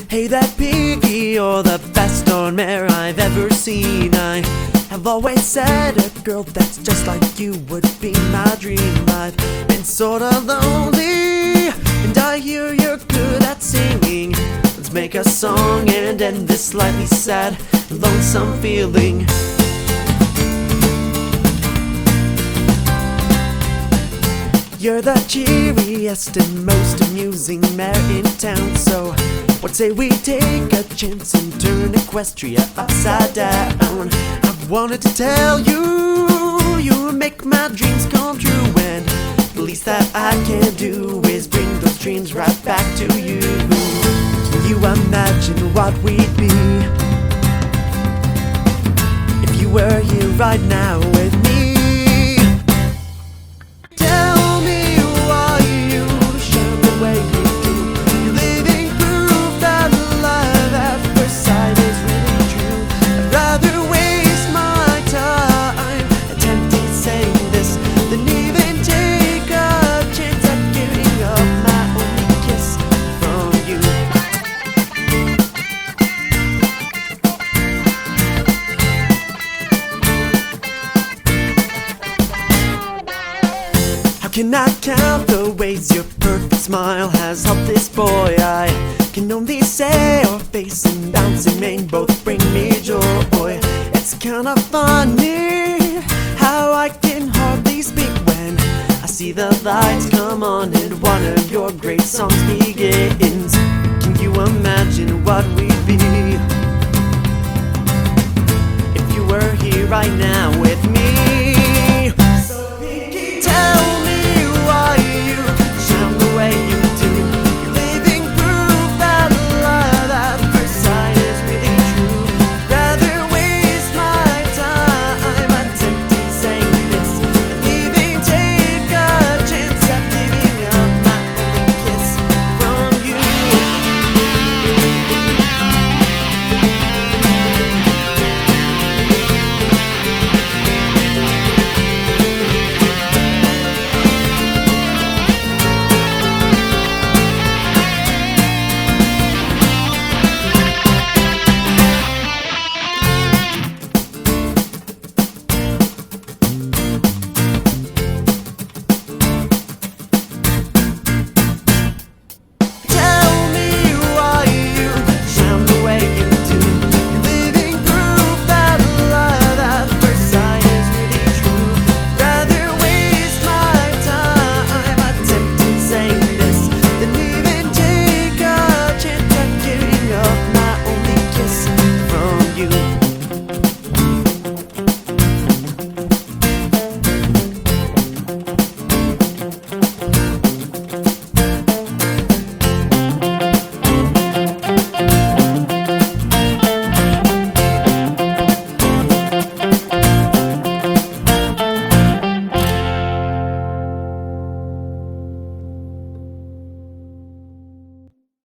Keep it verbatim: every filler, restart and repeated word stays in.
Hey, that piggy, you're the best darn mare I've ever seen. I have always said a girl that's just like you would be my dream. I've been sorta lonely, and I hear you're good at singing. Let's make a song and end this slightly sad, lonesome feeling. You're the cheeriest and most amusing mare in town, so what say we take a chance and turn Equestria upside down? I've wanted to tell you, you make my dreams come true, and the least that I can do is bring those dreams right back to you. Can you imagine what we'd be if you were here right now with me? Can I count the ways your perfect smile has helped this boy? I can only say your face and bouncing mane both bring me joy. It's kinda funny how I can hardly speak when I see the lights come on and one of your great songs begins. Can you imagine what we'd be if you were here right now with me?